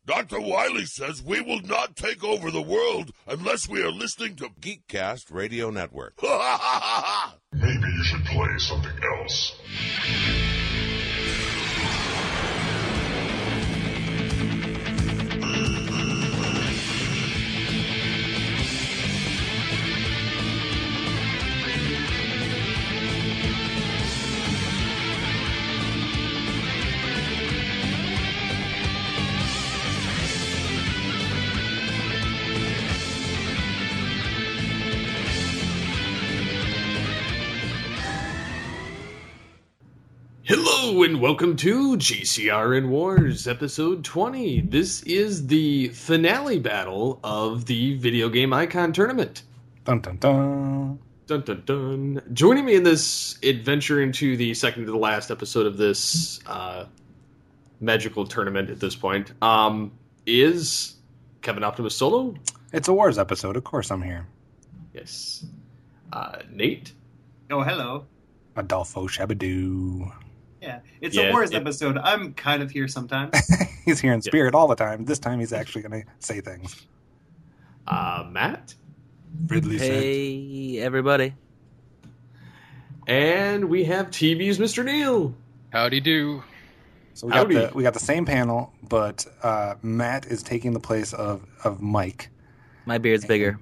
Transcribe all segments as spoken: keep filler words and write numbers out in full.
Doctor Wily says we will not take over the world unless we are listening to Geekcast Radio Network. Maybe you should play something else. Hello and welcome to G C R N Wars episode twenty. This is the finale battle of the Video Game Icon Tournament. Dun dun dun. Dun dun dun. Joining me in this adventure into the second to the last episode of this uh, magical tournament at this point um, is Kevin Optimus Solo. It's a Wars episode, of course I'm here. Yes. Uh, Nate. Oh, hello. Adolfo Shabadoo. Yeah, it's Yeah, a Wars it- episode. I'm kind of here sometimes. He's here in spirit all the time. This time he's actually going to say things. Uh, Matt. Ridley said. Hey, everybody. And we have T V's Mister Neil. Howdy do. So we got Howdy. the we got the same panel, but uh, Matt is taking the place of, of Mike. My beard's bigger.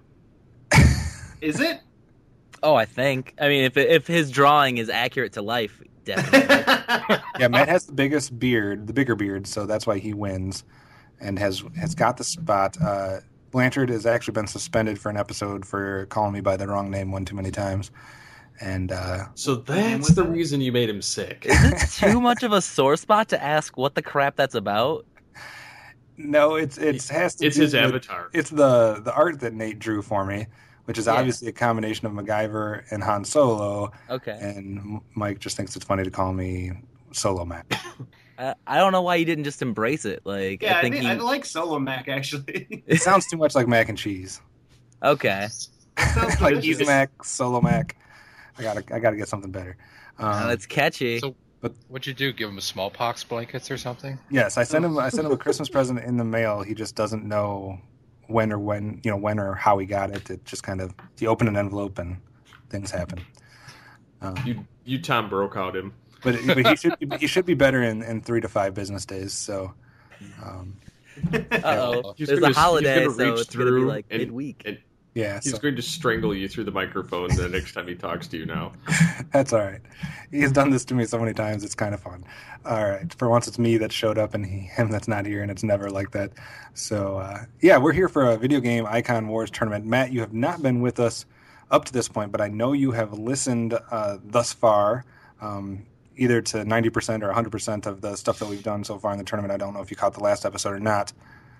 Is it? Oh, I think. I mean, if if his drawing is accurate to life, definitely. Yeah, Matt has the biggest beard, the bigger beard, so that's why he wins, and has has got the spot. Uh, Blanchard has actually been suspended for an episode for calling me by the wrong name one too many times, and uh, So that's was the that? reason you made him sick. Is it too much of a sore spot to ask what the crap that's about? no, it's it's has to It's do his with- avatar. It's the the art that Nate drew for me, which is Yeah. obviously a combination of MacGyver and Han Solo, Okay. and M- Mike just thinks it's funny to call me Solo Mac. Uh, I don't know why you didn't just embrace it. Like, Yeah, I I, think think he. I like Solo Mac, actually. It sounds too much like mac and cheese. Okay. Sounds Like delicious. Easy Mac, Solo Mac. I gotta I gotta get something better. Um, Uh, that's catchy. So, But- what'd you do? Give him smallpox blankets or something? yes, I sent him I sent him a Christmas present in the mail. He just doesn't know when or when you know when or how he got it. It just kind of he opened an envelope and things happen. Um, You you Tom Brokaw him. but but he should he should be better in, in three to five business days. So. Um, Uh-oh. He's There's gonna- a holiday, he's gonna so reach it's going to be through like and- midweek. And yeah, he's so, going to strangle you through the microphone the next time he talks to you now. that's all right. He's done this to me so many times. It's kind of fun. All right, for once it's me that showed up and he, him that's not here, and it's never like that. So uh, yeah, we're here for a video game Icon Wars tournament. Matt, you have not been with us up to this point, but I know you have listened uh, thus far. Um, either to ninety percent or one hundred percent of the stuff that we've done so far in the tournament. I don't know if you caught the last episode or not.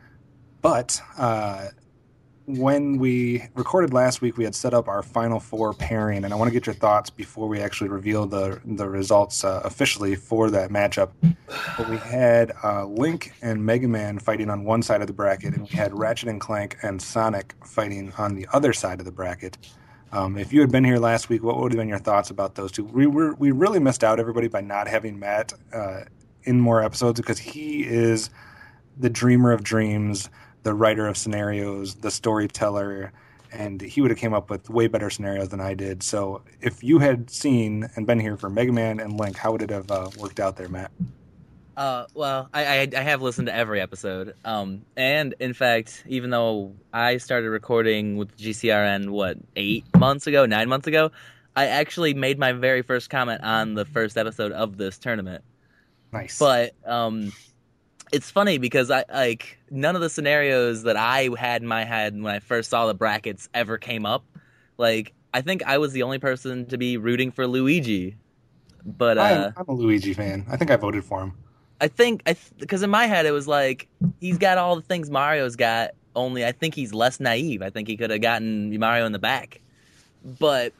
But uh, when we recorded last week, we had set up our Final Four pairing, and I want to get your thoughts before we actually reveal the the results uh, officially for that matchup. But we had uh, Link and Mega Man fighting on one side of the bracket, and we had Ratchet and Clank and Sonic fighting on the other side of the bracket. Um, if you had been here last week, what would have been your thoughts about those two? We were we really missed out, everybody, by not having Matt uh, in more episodes because he is the dreamer of dreams, the writer of scenarios, the storyteller, and he would have came up with way better scenarios than I did. So if you had seen and been here for Mega Man and Link, how would it have uh, worked out there, Matt? Uh, well, I, I I have listened to every episode. Um, and in fact, even though I started recording with G C R N what eight months ago, nine months ago, I actually made my very first comment on the first episode of this tournament. Nice. But um, it's funny because I like none of the scenarios that I had in my head when I first saw the brackets ever came up. Like I think I was the only person to be rooting for Luigi. But uh, I'm, I'm a Luigi fan. I think I voted for him. I think I because in my head it was like he's got all the things Mario's got. Only I think he's less naive. I think he could have gotten Mario in the back. But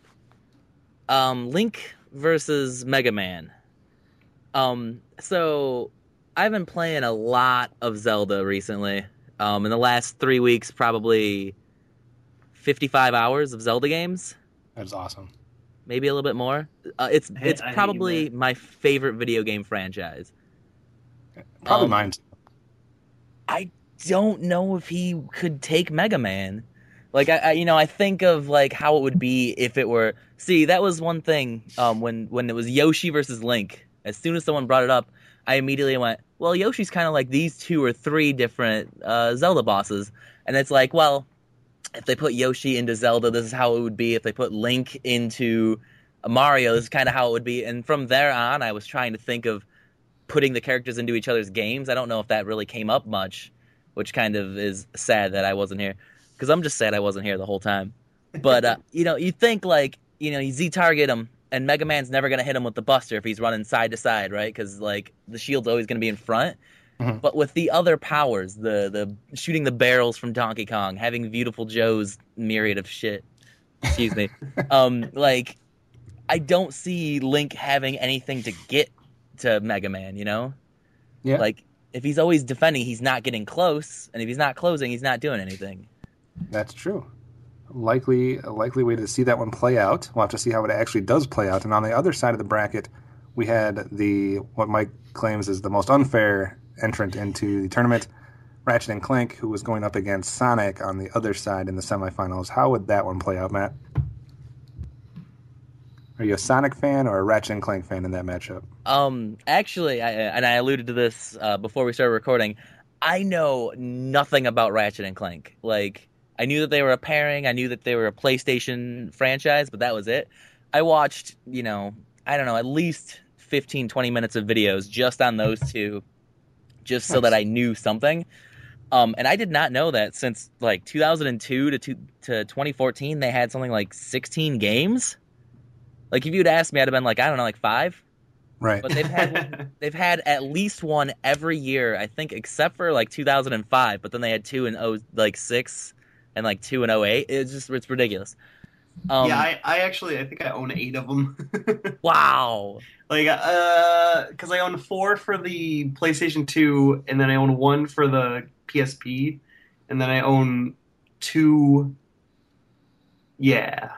um, Link versus Mega Man. Um, so I've been playing a lot of Zelda recently. Um, in the last three weeks, probably fifty-five hours of Zelda games. That's awesome. Maybe a little bit more. Uh, it's Hey, it's I hate probably that. my favorite video game franchise. Probably Um, mine too. I don't know if he could take Mega Man. Like, I, I you know, I think of like how it would be if it were. See, that was one thing. Um, when when it was Yoshi versus Link. As soon as someone brought it up, I immediately went, well, Yoshi's kind of like these two or three different uh, Zelda bosses. And it's like, well, if they put Yoshi into Zelda, this is how it would be. If they put Link into Mario, this is kind of how it would be. And from there on, I was trying to think of putting the characters into each other's games. I don't know if that really came up much, which kind of is sad that I wasn't here. Because I'm just sad I wasn't here the whole time. But, uh, you know, you think, like, you know, you Z-target him, and Mega Man's never going to hit him with the Buster if he's running side to side, right? Because, like, the shield's always going to be in front. Mm-hmm. But with the other powers, the the shooting the barrels from Donkey Kong, having Beautiful Joe's myriad of shit, excuse me, um, like, I don't see Link having anything to get to Mega Man, you know? Yeah. Like, if he's always defending, he's not getting close, and if he's not closing, he's not doing anything. That's true. Likely, a likely way to see that one play out. We'll have to see how it actually does play out. And on the other side of the bracket, we had the what Mike claims is the most unfair entrant into the tournament, Ratchet and Clank, who was going up against Sonic on the other side in the semifinals. How would that one play out, Matt? Are you a Sonic fan or a Ratchet and Clank fan in that matchup? Um, actually, I, and I alluded to this uh, before we started recording, I know nothing about Ratchet and Clank. Like, I knew that they were a pairing, I knew that they were a PlayStation franchise, but that was it. I watched, you know, I don't know, at least fifteen, twenty minutes of videos just on those two, just so that I knew something. Um, and I did not know that since, like, two thousand two to, two, to twenty fourteen, they had something like sixteen games. Like, if you'd asked me, I'd have been like, I don't know, like five? Right. But they've had they've had at least one every year, I think, except for, like, two thousand five, but then they had two in, oh, like, six and, like, two in oh eight. It's just, it's ridiculous. Um, yeah, I, I actually, I think I own eight of them. Wow. Like, uh, because I own four for the PlayStation two, and then I own one for the P S P, and then I own two. Yeah.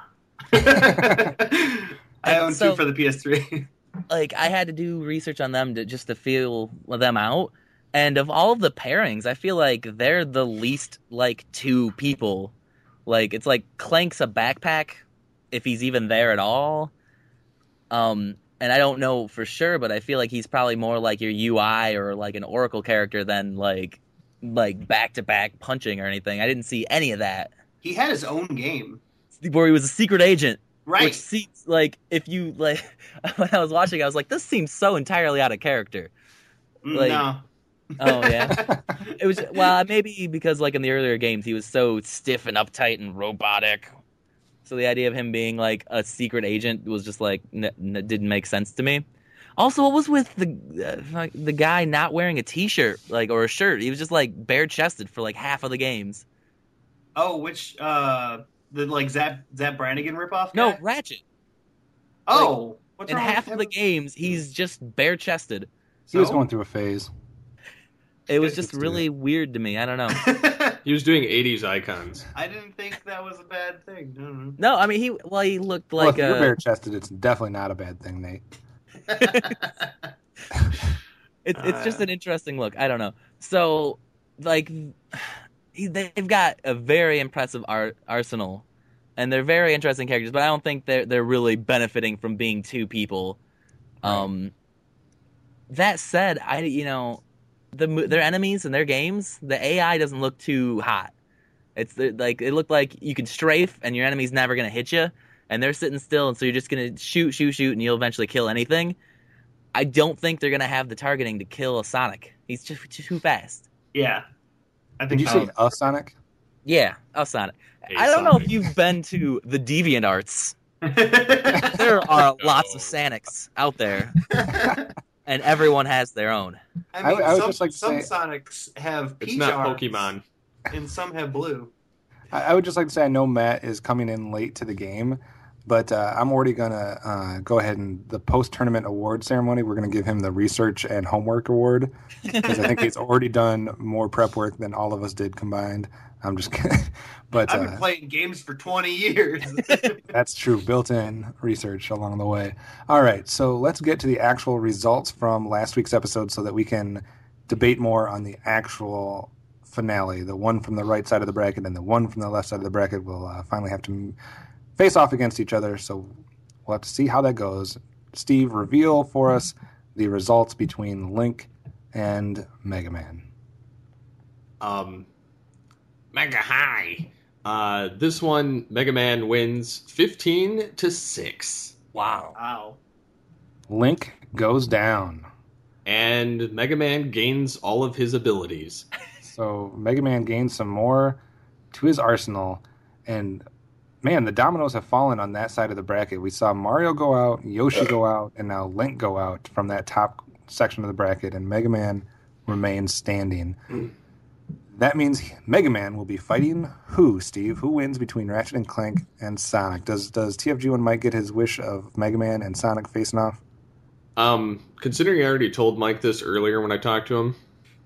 I own so, two for the P S three. Like, I had to do research on them to just to feel them out. And of all of the pairings, I feel like they're the least, like, two people. Like, it's like Clank's a backpack, if he's even there at all. Um, and I don't know for sure, but I feel like he's probably more like your U I or, like, an Oracle character than, like, like back-to-back punching or anything. I didn't see any of that. He had his own game. Where he was a secret agent. Right. Which seems like, if you, like, when I was watching, I was like, this seems so entirely out of character. Like, no. Oh, yeah? It was, well, maybe because, like, in the earlier games, he was so stiff and uptight and robotic. So the idea of him being, like, a secret agent was just, like, n- n- didn't make sense to me. Also, what was with the uh, the guy not wearing a t-shirt, like, or a shirt? He was just, like, bare-chested for, like, half of the games. Oh, which, uh... The, like, Zap, Zap Brannigan ripoff guy? No, Ratchet. Oh! Like, what's in wrong half with of the him? games, he's just bare-chested. He was So? going through a phase. It was Let's just do really it. weird to me. I don't know. He was doing eighties icons. I didn't think that was a bad thing. I don't know. No, I mean, he, well, he looked Well, like if you're a... bare-chested, it's definitely not a bad thing, Nate. It's it's Uh, just an interesting look. I don't know. So, like, he, they've got a very impressive art arsenal, and they're very interesting characters. But I don't think they're they're really benefiting from being two people. Um, that said, I you know, the their enemies and their games, the A I doesn't look too hot. It's like it looked like you can strafe, and your enemy's never gonna hit you, and they're sitting still, and so you're just gonna shoot, shoot, shoot, and you'll eventually kill anything. I don't think they're going to have the targeting to kill a Sonic. He's just too fast. Yeah. I Did think you so. say a Sonic? Yeah, a Sonic. A I don't know Sonic. if you've been to the DeviantArts. There are No. lots of Sonics out there, and everyone has their own. I mean, I- I would some, just like to some say- Sonics have It's peach not arms, Pokemon. and some have blue. I, I would just like to say I know Matt is coming in late to the game, but uh, I'm already going to uh, go ahead and the post-tournament award ceremony, we're going to give him the research and homework award because I think he's already done more prep work than all of us did combined. I'm just kidding. But I've been uh, playing games for twenty years. that's true. Built-in research along the way. All right, so let's get to the actual results from last week's episode so that we can debate more on the actual finale. The one from the right side of the bracket and the one from the left side of the bracket will uh, finally have to face off against each other. So we'll have to see how that goes. Steve, reveal for us the results between Link and Mega Man. Um, Mega High. Uh, this one, Mega Man wins fifteen to six. Wow. Wow. Link goes down. And Mega Man gains all of his abilities. So Mega Man gains some more to his arsenal. And man, the dominoes have fallen on that side of the bracket. We saw Mario go out, Yoshi go out, and now Link go out from that top section of the bracket. And Mega Man remains standing. That means Mega Man will be fighting who, Steve? Who wins between Ratchet and Clank and Sonic? Does does T F G one Mike get his wish of Mega Man and Sonic facing off? Um, considering I already told Mike this earlier when I talked to him,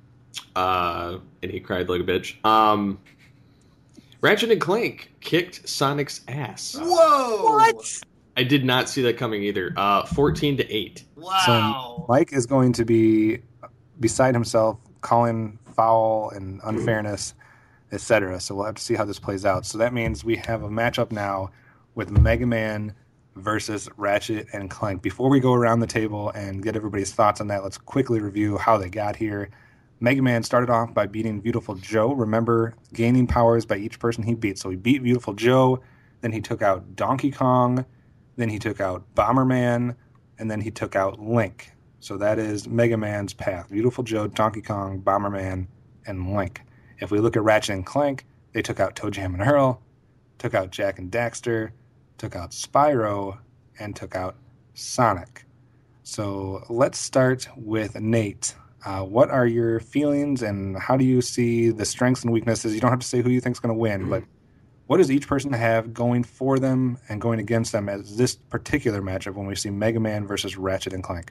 uh, and he cried like a bitch, um, Ratchet and Clank kicked Sonic's ass. Whoa! What? I did not see that coming either. Uh, fourteen to eight. Wow. So Mike is going to be beside himself, calling foul and unfairness, et cetera. So we'll have to see how this plays out. So that means we have a matchup now with Mega Man versus Ratchet and Clank. Before we go around the table and get everybody's thoughts on that, let's quickly review how they got here. Mega Man started off by beating Beautiful Joe. Remember, gaining powers by each person he beat. So he beat Beautiful Joe, then he took out Donkey Kong, then he took out Bomberman, and then he took out Link. So that is Mega Man's path. Beautiful Joe, Donkey Kong, Bomberman, and Link. If we look at Ratchet and Clank, they took out Toe Jam and Earl, took out Jak and Daxter, took out Spyro, and took out Sonic. So let's start with Nate. Uh, what are your feelings and how do you see the strengths and weaknesses? You don't have to say who you think is going to win, but what does each person have going for them and going against them as this particular matchup when we see Mega Man versus Ratchet and Clank?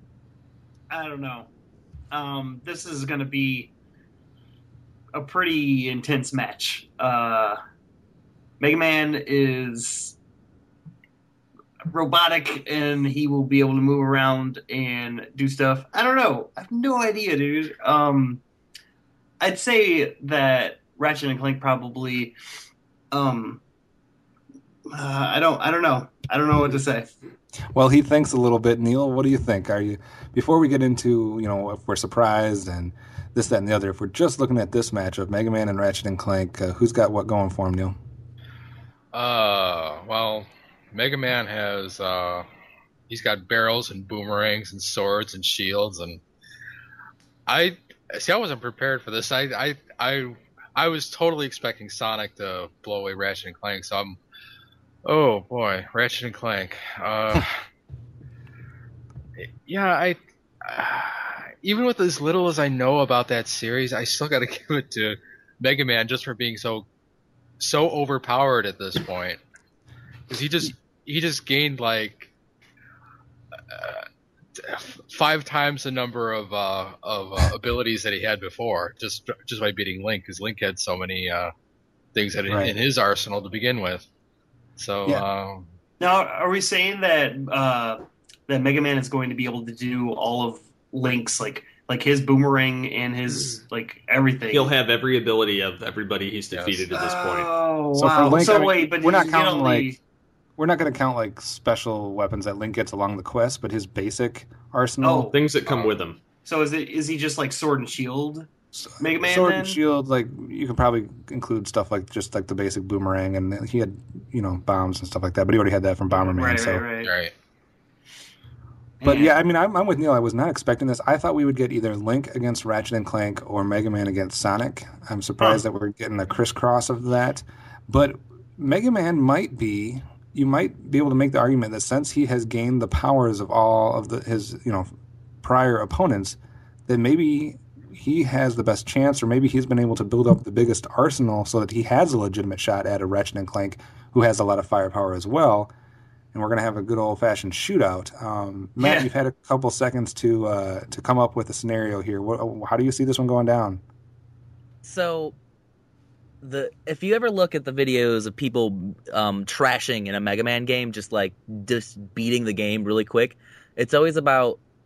I don't know. Um, this is going to be a pretty intense match. Uh, Mega Man is robotic and he will be able to move around and do stuff. I don't know. I have no idea, dude. Um, I'd say that Ratchet and Clank probably. Um, uh, I don't. I don't know. I don't know what to say. Well, he thinks a little bit. Neil, what do you think? Are you before we get into, you know, if we're surprised and this, that, and the other, if we're just looking at this matchup, Mega Man and Ratchet and Clank, uh, who's got what going for him, Neil? Uh, well, Mega Man has, uh, he's got barrels and boomerangs and swords and shields, and I, see, I wasn't prepared for this. I, I, I, I was totally expecting Sonic to blow away Ratchet and Clank, so I'm, oh boy, Ratchet and Clank. Uh, yeah, I, uh, even with as little as I know about that series, I still gotta give it to Mega Man just for being so, so overpowered at this point. Because he just, he just gained like uh, five times the number of uh, of uh, abilities that he had before, just just by beating Link. Because Link had so many uh, things that Right. in his arsenal to begin with. So Yeah. um, Now, are we saying that uh, that Mega Man is going to be able to do all of Link's like like his boomerang and his like everything? He'll have every ability of everybody he's Yes. defeated at this point. Oh So for wow! Link, so I mean, wait, but we're not does he get counting, only- like, We're not going to count like special weapons that Link gets along the quest, but his basic arsenal. Oh. Things that come Oh. with him. So is it is he just like sword and shield? Mega Man, Sword then? and shield, like you can probably include stuff like just like the basic boomerang, and he had, you know, bombs and stuff like that. But he already had that from Bomberman. Right, so. right, right. right. But Man. yeah, I mean, I'm, I'm with Neil. I was not expecting this. I thought we would get either Link against Ratchet and Clank or Mega Man against Sonic. I'm surprised that we're getting a crisscross of that. But Mega Man might be. You might be able to make the argument that since he has gained the powers of all of the, his, you know, prior opponents, that maybe he has the best chance, or maybe he's been able to build up the biggest arsenal so that he has a legitimate shot at a Ratchet and Clank who has a lot of firepower as well. And we're going to have a good old-fashioned shootout. Um, Matt, Yeah. you've had a couple seconds to uh, to come up with a scenario here. What, how do you see this one going down? So, the if you ever look at the videos of people um, trashing in a Mega Man game, just like just beating the game really quick, it's always about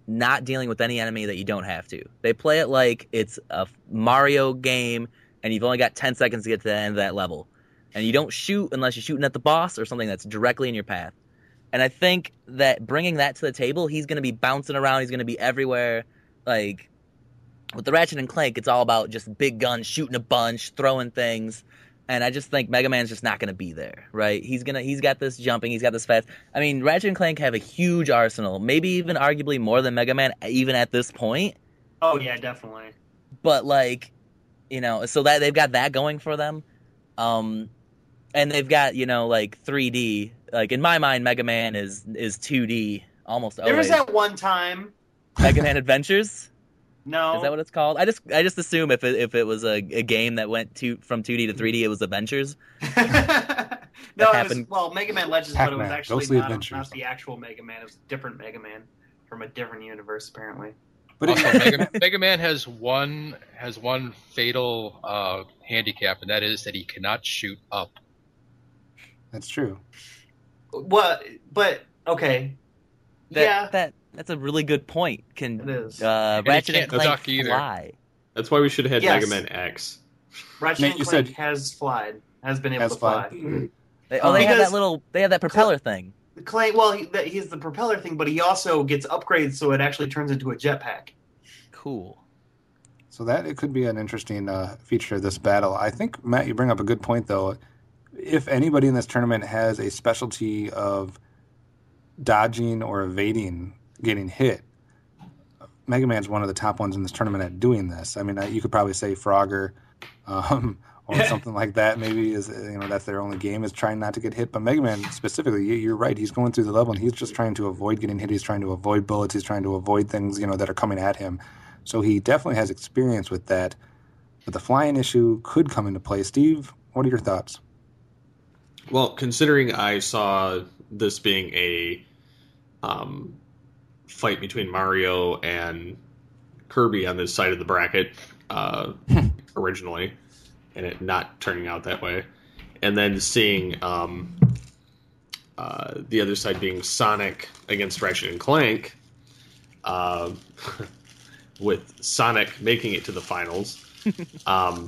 not dealing with any enemy that you don't have to. They play it like it's a Mario game, and you've only got ten seconds to get to the end of that level. And you don't shoot unless you're shooting at the boss or something that's directly in your path. And I think that bringing that to the table, he's going to be bouncing around. He's going to be everywhere. Like, with the Ratchet and Clank, it's all about just big guns, shooting a bunch, throwing things. And I just think Mega Man's just not going to be there, right? He's gonna, he's got this jumping, he's got this fast. I mean, Ratchet and Clank have a huge arsenal, maybe even arguably more than Mega Man, even at this point. Oh yeah, definitely. But like, you know, so that they've got that going for them, um, and they've got, you know, like three D. Like in my mind, Mega Man is is two D almost. There was that one time. Mega Man Adventures. No, is that what it's called? I just I just assume if it if it was a, a game that went to from two D to three D, it was Adventures. no, it was, well, Mega Man Legends, Pac-Man, but it was actually Ghostly not, Adventures. not the actual Mega Man. It was a different Mega Man from a different universe, apparently. But Also, Mega, Mega Man has one has one fatal uh, handicap, and that is that he cannot shoot up. That's true. What? But okay, That, yeah, that that's a really good point. Can It is. uh, he Ratchet and can't Clank duck either. fly? That's why we should have had Yes. Mega Man X. Ratchet Nate, and you Clank said- has flied, has been able Has to fly. flied. They, oh, they have Because- that little. They have that propeller thing. Clank, well, he, that, he's the propeller thing, but he also gets upgrades, so it actually turns into a jetpack. Cool. So that it could be an interesting uh, feature of this battle. I think, Matt, you bring up a good point, though. If anybody in this tournament has a specialty of dodging or evading getting hit, Mega Man's one of the top ones in this tournament at doing this. I mean, you could probably say Frogger um, or something like that. Maybe is you know that's their only game is trying not to get hit. But Mega Man specifically, you're right. He's going through the level and he's just trying to avoid getting hit. He's trying to avoid bullets. He's trying to avoid things you know that are coming at him. So he definitely has experience with that. But the flying issue could come into play. Steve, what are your thoughts? Well, considering I saw this being a um, fight between Mario and Kirby on this side of the bracket uh, originally, and it not turning out that way, and then seeing um, uh, the other side being Sonic against Ratchet and Clank, uh, with Sonic making it to the finals, um,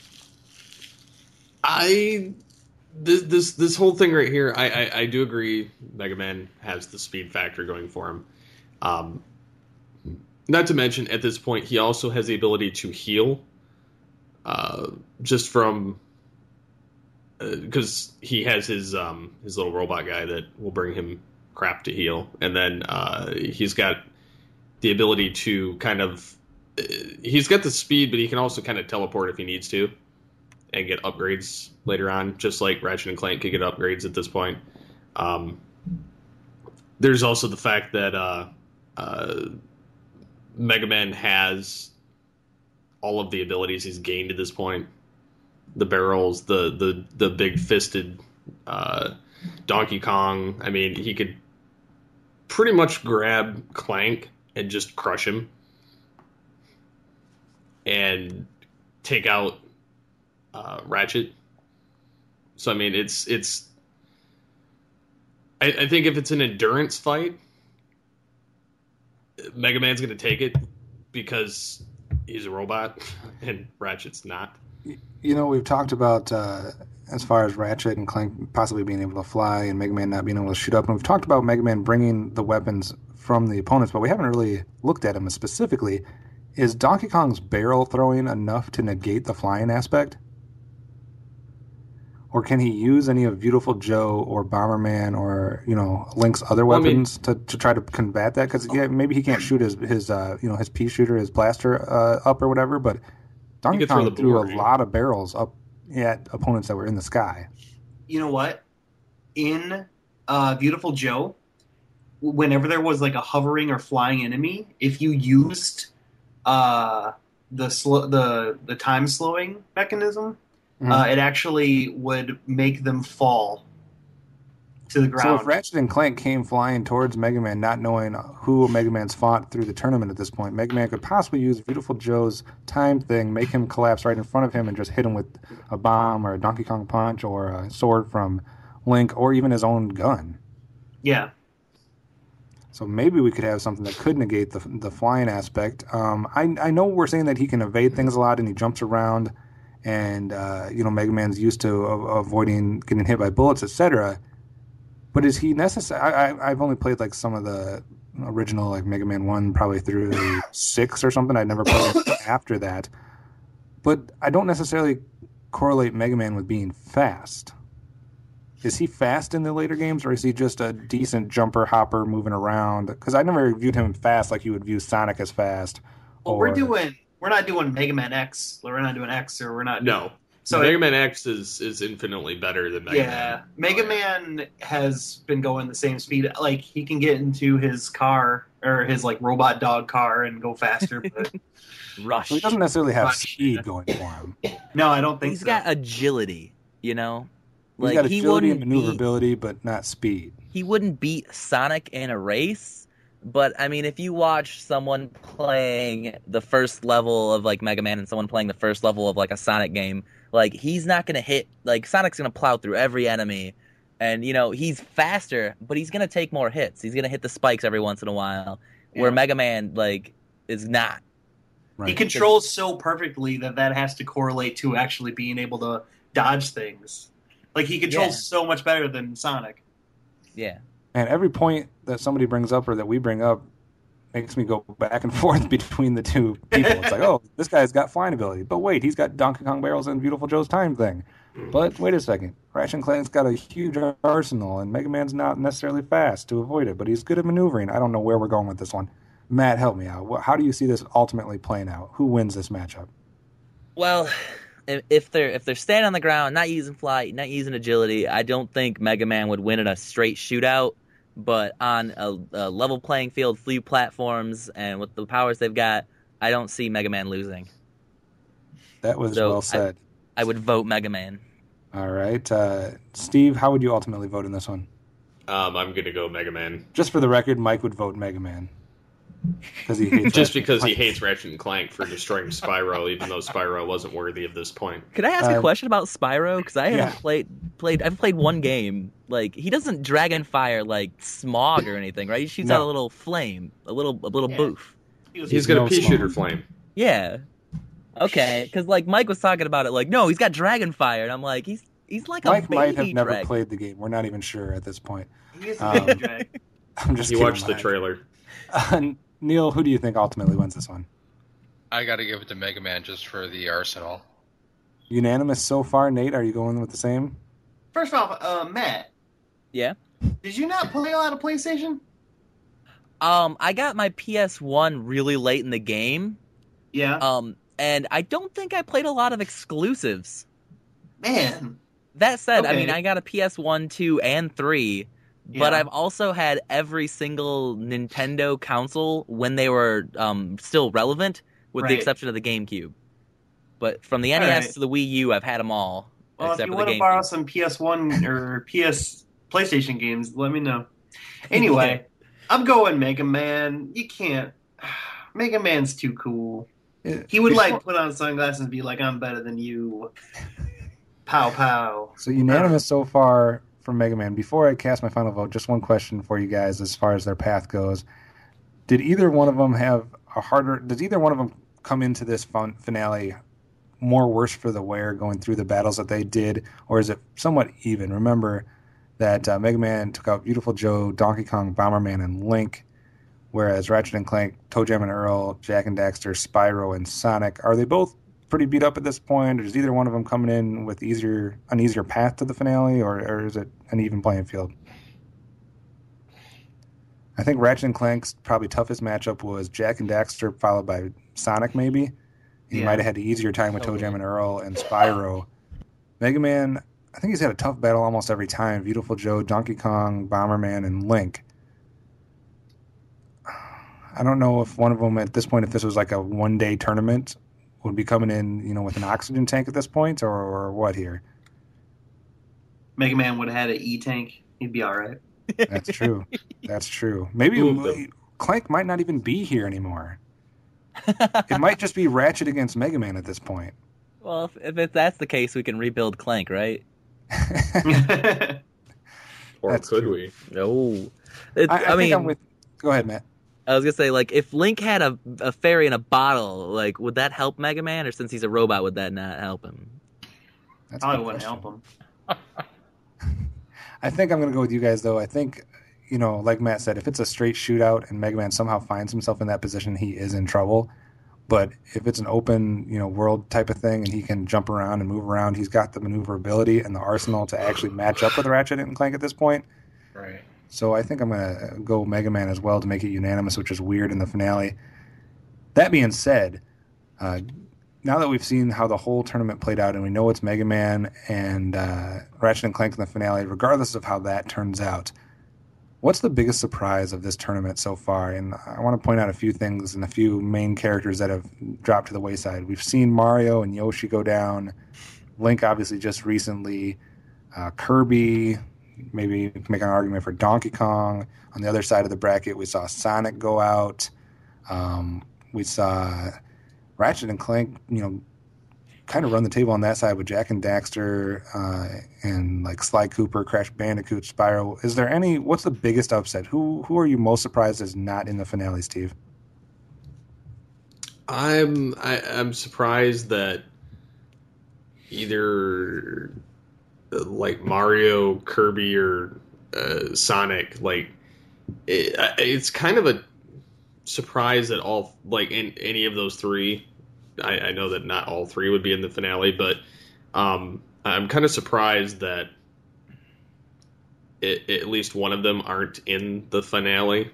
I. This this this whole thing right here, I, I, I do agree. Mega Man has the speed factor going for him. Um, not to mention, at this point, he also has the ability to heal, uh, just from because uh, he has his um, his little robot guy that will bring him crap to heal, and then uh, he's got the ability to kind of uh, he's got the speed, but he can also kind of teleport if he needs to. And get upgrades later on, just like Ratchet and Clank could get upgrades at this point. Um, there's also the fact that uh, uh, Mega Man has all of the abilities he's gained at this point. The barrels, the the the big fisted uh, Donkey Kong. I mean, he could pretty much grab Clank and just crush him and take out Uh, Ratchet. So I mean, it's it's. I, I think if it's an endurance fight, Mega Man's going to take it because he's a robot and Ratchet's not. You know, we've talked about uh, as far as Ratchet and Clank possibly being able to fly and Mega Man not being able to shoot up, and we've talked about Mega Man bringing the weapons from the opponents, but we haven't really looked at them specifically. Is Donkey Kong's barrel throwing enough to negate the flying aspect? Or can he use any of Beautiful Joe or Bomberman or, you know, Link's other Well, I mean- weapons to, to try to combat that? Because yeah, maybe he can't shoot his, his uh, you know, his pea shooter, his blaster uh, up or whatever, but Donkey could throw Kong the threw a boomerang. lot of barrels up at opponents that were in the sky. You know what? In uh, Beautiful Joe, whenever there was like a hovering or flying enemy, if you used uh, the sl- the the time slowing mechanism, Mhm. uh, it actually would make them fall to the So ground. if Ratchet and Clank came flying towards Mega Man, not knowing who Mega Man's fought through the tournament at this point, Mega Man could possibly use Beautiful Joe's time thing, make him collapse right in front of him, and just hit him with a bomb or a Donkey Kong punch or a sword from Link or even his own gun. Yeah. So maybe we could have something that could negate the the flying aspect. Um, I I know we're saying that he can evade things a lot and he jumps around, and uh, you know Mega Man's used to a- avoiding getting hit by bullets, et cetera. But is he necessary? I, I I've only played like some of the original like Mega Man one probably through six or something. I never played after that, but I don't necessarily correlate Mega Man with being fast. Is he fast in the later games, or is he just a decent jumper, hopper, moving around? Because I never viewed him fast like you would view Sonic as fast. Well, or... we're doing we're not doing Mega Man X. We're not doing X, or we're not. Doing... No. So Mega it, Man X is, is infinitely better than Mega yeah, Man. Mega Man has been going the same speed. Like he can get into his car or his like robot dog car and go faster. But Rush. So he doesn't necessarily have Rush. speed going for him. no, I don't think He's so. got agility, you know? He's Like got he agility and wouldn't beat, maneuverability, but not speed. he wouldn't beat Sonic in a race, but I mean if you watch someone playing the first level of like Mega Man and someone playing the first level of like a Sonic game, like he's not going to hit like Sonic's going to plow through every enemy, and you know, he's faster, but he's going to take more hits. He's going to hit the spikes every once in a while, Yeah. where Mega Man like is not. Right. He controls so perfectly that that has to correlate to actually being able to dodge things. Like he controls Yeah. so much better than Sonic. Yeah. And every point that somebody brings up or that we bring up makes me go back and forth between the two people. It's like, oh, this guy's got flying ability. But wait, he's got Donkey Kong barrels and Beautiful Joe's time thing. But wait a second. Ratchet and Clank's got a huge arsenal, and Mega Man's not necessarily fast to avoid it, but he's good at maneuvering. I don't know where we're going with this one. Matt, help me out. How do you see this ultimately playing out? Who wins this matchup? Well, if if they're if they're standing on the ground, not using flight, not using agility, I don't think Mega Man would win in a straight shootout. But on a, a level playing field, few platforms, and with the powers they've got, I don't see Mega Man losing. That was So well said. I would vote Mega Man. All right. Uh, Steve, how would you ultimately vote in this one? Um, I'm going to go Mega Man. Just for the record, Mike would vote Mega Man. Because he hates Just Ratchet because he Clank. hates Ratchet and Clank for destroying Spyro, even though Spyro wasn't worthy of this point. Could I ask Uh, a question about Spyro? Because I haven't yeah. played played. I've played one game. Like he doesn't dragon fire like Smog or anything, right? He shoots No. out a little flame, a little a little Yeah. boof. He was, He's got no a pea smoke. shooter flame. Yeah. Okay, because like Mike was talking about it, like no, he's got dragon fire, and I'm like, he's he's like a Mike baby might have never dragon. played the game. We're not even sure at this point. he is a Um, big drag. I'm just You kidding, watched the Mike. trailer. Uh, Neil, who do you think ultimately wins this one? I got to give it to Mega Man just for the arsenal. Unanimous so far. Nate, are you going with the same? First off, uh, Matt, Yeah. did you not play a lot of PlayStation? Um, I got my P S one really late in the game. Yeah. Um, and I don't think I played a lot of exclusives. Man. That said, I Okay. mean, I got a P S one, two, and three, but Yeah. I've also had every single Nintendo console when they were um, still relevant, with the Right. exception of the GameCube. But from the All N E S right. to the Wii U, I've had them all, Well, if except you for want the to borrow GameCube. some P S one or P S PlayStation games, let me know. Anyway, I'm going Mega Man. You can't. Mega Man's too cool. He would like put on sunglasses and be like, "I'm better than you." Pow pow. So unanimous so far from Mega Man. Before I cast my final vote, just one question for you guys as far as their path goes. Did either one of them have a harder... Does either one of them come into this fun, finale more worse for the wear going through the battles that they did, or is it somewhat even? Remember that uh, Mega Man took out Beautiful Joe, Donkey Kong, Bomberman, and Link, whereas Ratchet and Clank, Toe Jam and Earl, Jack and Daxter, Spyro, and Sonic, are they both pretty beat up at this point, or is either one of them coming in with easier an easier path to the finale, or, or is it an even playing field? I think Ratchet and Clank's probably toughest matchup was Jack and Daxter, followed by Sonic, maybe. He Yeah. might have had the easier time with Toe Jam and Earl and Spyro. Mega Man, I think he's had a tough battle almost every time. Beautiful Joe, Donkey Kong, Bomberman, and Link. I don't know if one of them at this point, if this was like a one-day tournament, would be coming in, you know, with an oxygen tank at this point, or, or what here? Mega Man would have had an E tank. He'd be all right. That's true. That's true. Maybe Ooh, Clank might not even be here anymore. It might just be Ratchet against Mega Man at this point. Well, if, if it, that's the case, we can rebuild Clank, right? Or That's could true. we? No. It, I, I, I, think mean, I'm with Go ahead, Matt. I was gonna say, like, if Link had a, a fairy in a bottle, like, would that help Mega Man, or since he's a robot, would that not help him? That's a Probably good wouldn't question. help him. I think I'm going to go with you guys, though. I think, you know, like Matt said, if it's a straight shootout and Mega Man somehow finds himself in that position, he is in trouble. But if it's an open, you know, world type of thing and he can jump around and move around, he's got the maneuverability and the arsenal to actually match up with Ratchet and Clank at this point. Right. So I think I'm going to go Mega Man as well to make it unanimous, which is weird in the finale. That being said, uh, now that we've seen how the whole tournament played out and we know it's Mega Man and uh, Ratchet and Clank in the finale, regardless of how that turns out, what's the biggest surprise of this tournament so far? And I want to point out a few things and a few main characters that have dropped to the wayside. We've seen Mario and Yoshi go down. Link, obviously, just recently. Uh, Kirby, maybe make an argument for Donkey Kong. On the other side of the bracket, we saw Sonic go out. Um, we saw Ratchet and Clank, you know, kind of run the table on that side with Jak and Daxter uh, and like Sly Cooper, Crash Bandicoot, Spyro. Is there any? What's the biggest upset? Who who are you most surprised is not in the finale, Steve? I'm I, I'm surprised that either uh, like Mario, Kirby, or uh, Sonic, like it, it's kind of a surprise that all like in any of those three. I, I know that not all three would be in the finale, but um, I'm kind of surprised that it, at least one of them aren't in the finale.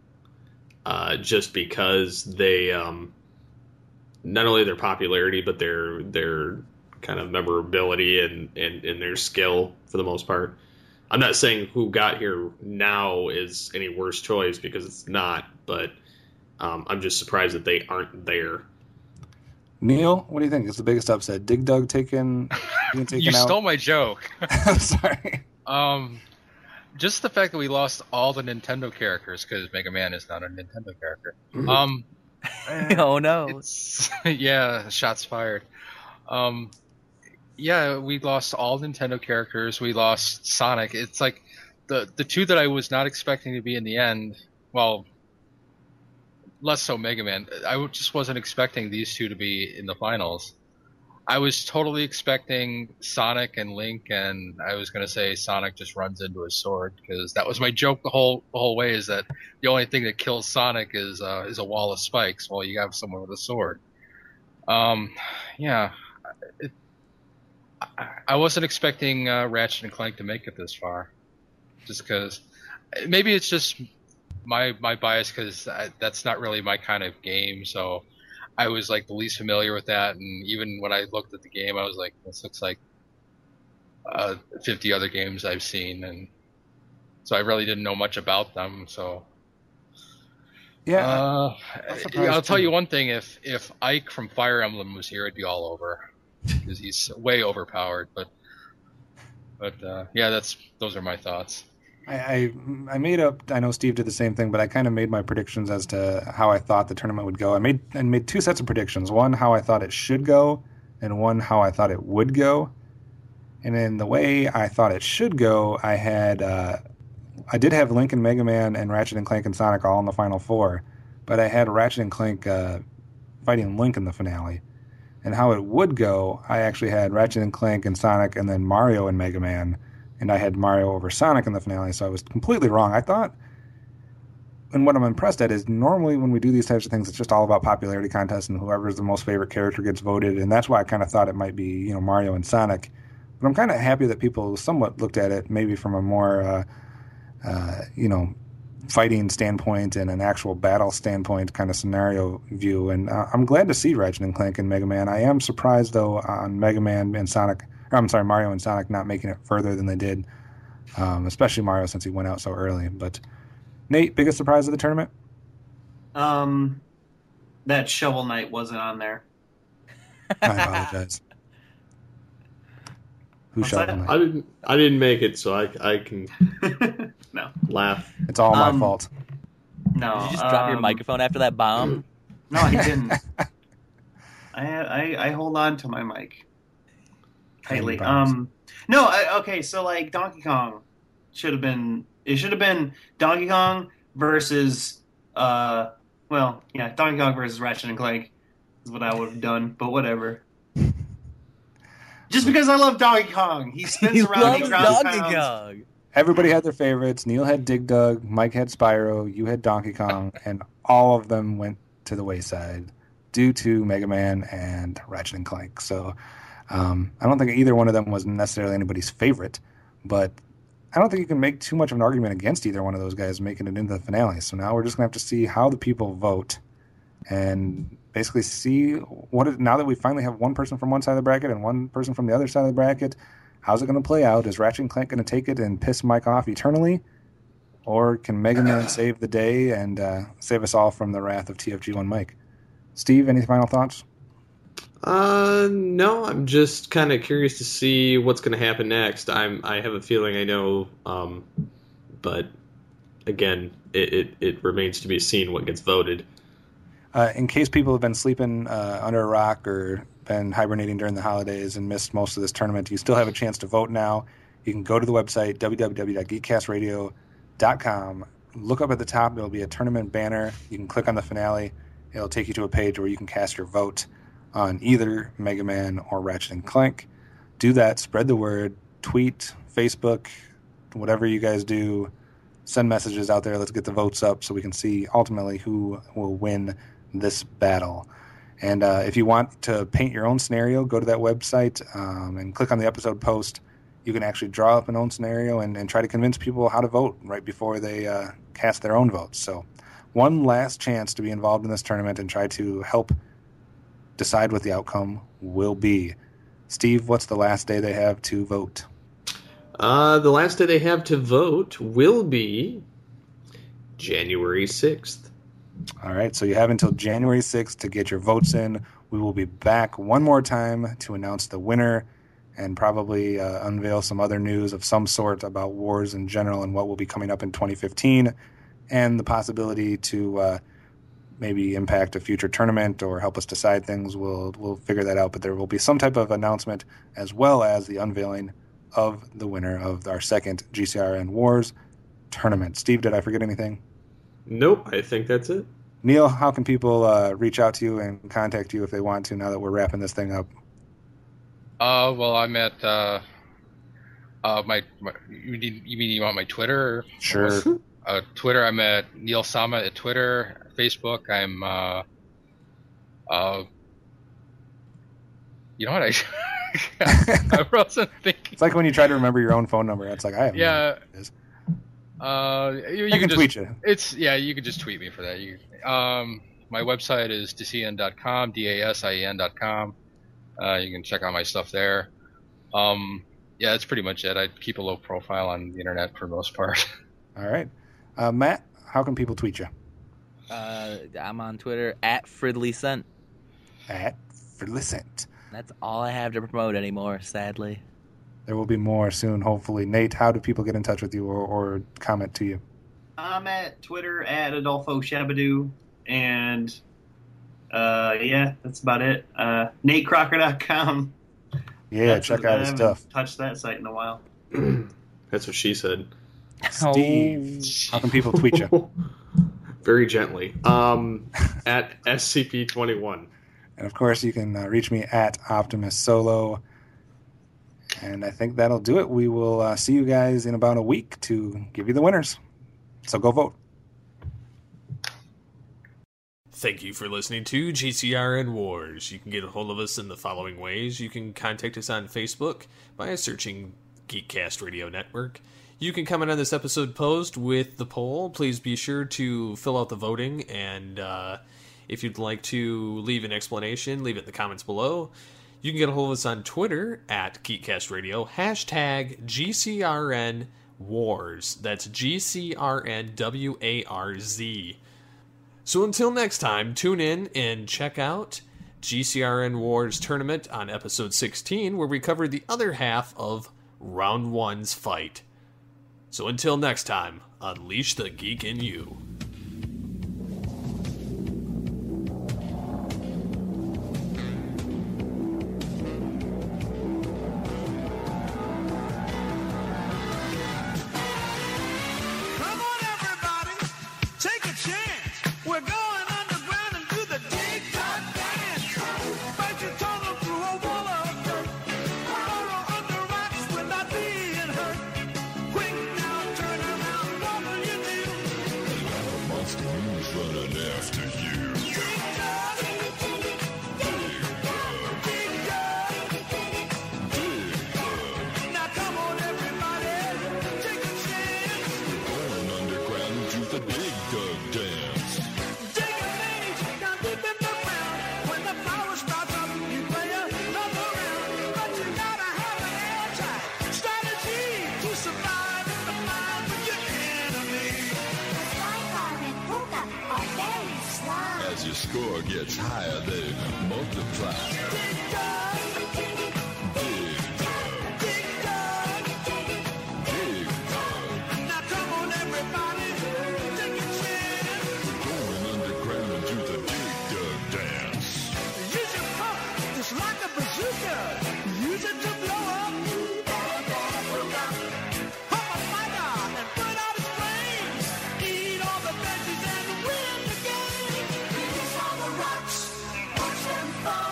Uh, just because they, um, not only their popularity, but their their kind of memorability and, and, and their skill for the most part. I'm not saying who got here now is any worse choice because it's not, but um, I'm just surprised that they aren't there. Neil, what do you think is the biggest upset? Dig Dug taken, being taken You out? stole my joke. I'm sorry. Um, just the fact that we lost all the Nintendo characters because Mega Man is not a Nintendo character. Um, Oh no! it's yeah, shots fired. Um, yeah, we lost all Nintendo characters. We lost Sonic. It's like the the two that I was not expecting to be in the end. Well, less so Mega Man. I just wasn't expecting these two to be in the finals. I was totally expecting Sonic and Link, and I was going to say Sonic just runs into his sword because that was my joke the whole the whole way. Is that the only thing that kills Sonic is uh, is a wall of spikes while you have someone with a sword. Um, yeah, it, I, I wasn't expecting uh, Ratchet and Clank to make it this far, just because maybe it's just my my bias because that's not really my kind of game. So I was like the least familiar with that, and even when I looked at the game, I was like, "This looks like uh, fifty other games I've seen," and so I really didn't know much about them. So Yeah, uh, I'm surprised I'll tell too. you one thing: if if Ike from Fire Emblem was here, it'd be all over because he's way overpowered. But but uh, yeah, that's those are my thoughts. I, I I made up. I know Steve did the same thing, but I kind of made my predictions as to how I thought the tournament would go. I made I made two sets of predictions. One how I thought it should go, and one how I thought it would go. And in the way I thought it should go, I had uh, I did have Link and Mega Man and Ratchet and Clank and Sonic all in the final four, but I had Ratchet and Clank uh, fighting Link in the finale. And how it would go, I actually had Ratchet and Clank and Sonic, and then Mario and Mega Man. And I had Mario over Sonic in the finale, so I was completely wrong. I thought, and what I'm impressed at is normally when we do these types of things, it's just all about popularity contests and whoever's the most favorite character gets voted, and that's why I kind of thought it might be, you know, Mario and Sonic. But I'm kind of happy that people somewhat looked at it maybe from a more, uh, uh, you know, fighting standpoint and an actual battle standpoint kind of scenario view. And uh, I'm glad to see Ratchet and Clank and Mega Man. I am surprised, though, on Mega Man and Sonic. I'm sorry, Mario and Sonic not making it further than they did, um, especially Mario since he went out so early. But Nate, biggest surprise of the tournament? Um, that Shovel Knight wasn't on there. I apologize. Who What's Shovel that? Knight? I didn't I didn't make it, so I I can No, laugh. It's all my Um, fault. no. Did you just drop your um, microphone after that bomb? No, I didn't. I, I I hold on to my mic tightly. Bombs. Um, no, I, okay. So like Donkey Kong should have been. It should have been Donkey Kong, versus, uh, well, yeah, Donkey Kong versus Ratchet and Clank is what I would have done, but whatever. Just because I love Donkey Kong. He spins He around, loves he grounds Donkey pounds. Kong. Everybody had their favorites. Neil had Dig Dug, Mike had Spyro, you had Donkey Kong, and all of them went to the wayside due to Mega Man and Ratchet and Clank. So um, I don't think either one of them was necessarily anybody's favorite, but I don't think you can make too much of an argument against either one of those guys making it into the finale. So now we're just going to have to see how the people vote and basically see what it, now that we finally have one person from one side of the bracket and one person from the other side of the bracket, how's it going to play out? Is Ratchet and Clank going to take it and piss Mike off eternally? Or can Mega Man save the day and uh, save us all from the wrath of T F G one Mike? Steve, any final thoughts? Uh, no, I'm just kind of curious to see what's going to happen next. I'm, I have a feeling I know, um, but again, it, it, it remains to be seen what gets voted. Uh, in case people have been sleeping uh, under a rock or been hibernating during the holidays and missed most of this tournament, you still have a chance to vote now. You can go to the website, w w w dot geek cast radio dot com. Look up at the top. There will be a tournament banner. You can click on the finale. It'll take you to a page where you can cast your vote on either Mega Man or Ratchet and Clank. Do that. Spread the word. Tweet, Facebook, whatever you guys do. Send messages out there. Let's get the votes up so we can see ultimately who will win this battle. And uh, if you want to paint your own scenario, go to that website um, and click on the episode post. You can actually draw up an own scenario and, and try to convince people how to vote right before they uh, cast their own votes. So one last chance to be involved in this tournament and try to help decide what the outcome will be. Steve, what's the last day they have to vote? Uh, the last day they have to vote will be January sixth. All right, so you have until January sixth to get your votes in. We will be back one more time to announce the winner and probably uh, unveil some other news of some sort about wars in general and what will be coming up in twenty fifteen and the possibility to uh, maybe impact a future tournament or help us decide things. We'll, we'll figure that out, but there will be some type of announcement as well as the unveiling of the winner of our second G C R N Wars tournament. Steve, did I forget anything? Nope, I think that's it. Neil, how can people uh, reach out to you and contact you if they want to now that we're wrapping this thing up? Uh, well, I'm at uh, uh, my, my you, need, you mean you want my Twitter? Sure. Uh, Twitter, I'm at Neil Sama at Twitter. Facebook, I'm uh, uh, you know what I I wasn't thinking. It's like when you try to remember your own phone number. It's like I have. Yeah. No idea what it is. Uh, you, you I can, can just, tweet you. It's yeah, you can just tweet me for that. You, um, my website is dasien dot com, d a s i e n dot com. Uh, you can check out my stuff there. Um, yeah, that's pretty much it. I keep a low profile on the internet for the most part. All right, uh, Matt, how can people tweet you? Uh, I'm on Twitter at FridleyCent. At Felicent. That's all I have to promote anymore, sadly. There will be more soon, hopefully. Nate, how do people get in touch with you or, or comment to you? I'm at Twitter at Adolfo Shabadoo, and uh, yeah, that's about it. Uh, Nate Crocker dot com. Yeah, That's check what- out I his haven't stuff. touched that site in a while. That's what she said. Steve, how can people tweet you? Very gently. Um, at S C P twenty-one. And of course, you can uh, reach me at Optimus Solo. And I think that'll do it. We will uh, see you guys in about a week to give you the winners. So go vote. Thank you for listening to G C R N Wars. You can get a hold of us in the following ways. You can contact us on Facebook by searching Geekcast Radio Network. You can comment on this episode post with the poll. Please be sure to fill out the voting, and uh, if you'd like to leave an explanation, leave it in the comments below. You can get a hold of us on Twitter at Geekcast Radio, hashtag G C R N Wars. That's G C R N W A R Z. So until next time, tune in and check out G C R N Wars Tournament on episode sixteen, where we cover the other half of Round one's fight. So until next time, unleash the geek in you. Come on, everybody. score gets higher, they multiply. Dig Dug. Dig Dug. Dig Dug. Dig Dug. Now come on, everybody, take a chance. Going underground into the Dig Dug dance. Use your pump, just like a bazooka. Use it to blow up. Pump a fighter and put out his flames. Eat all the veggies and win the game. These are the rocks, watch them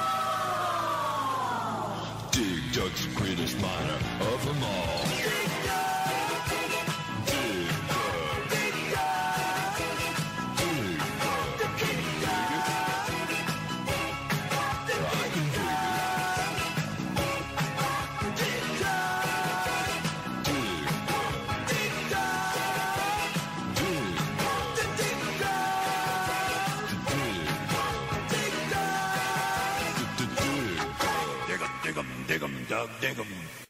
fall. Dig Dug's the greatest miner of them all. Dig Dug. Dig Dug. Dig Dug. Dig Dug. Dig Dug. I can dig it. Dig Dug. Dig Dug. Dig Dug. Dig Dug. Dig Dug. Dig Dug. Dig Dug. Dig 'em, dig 'em, dig 'em, Dug, dig 'em.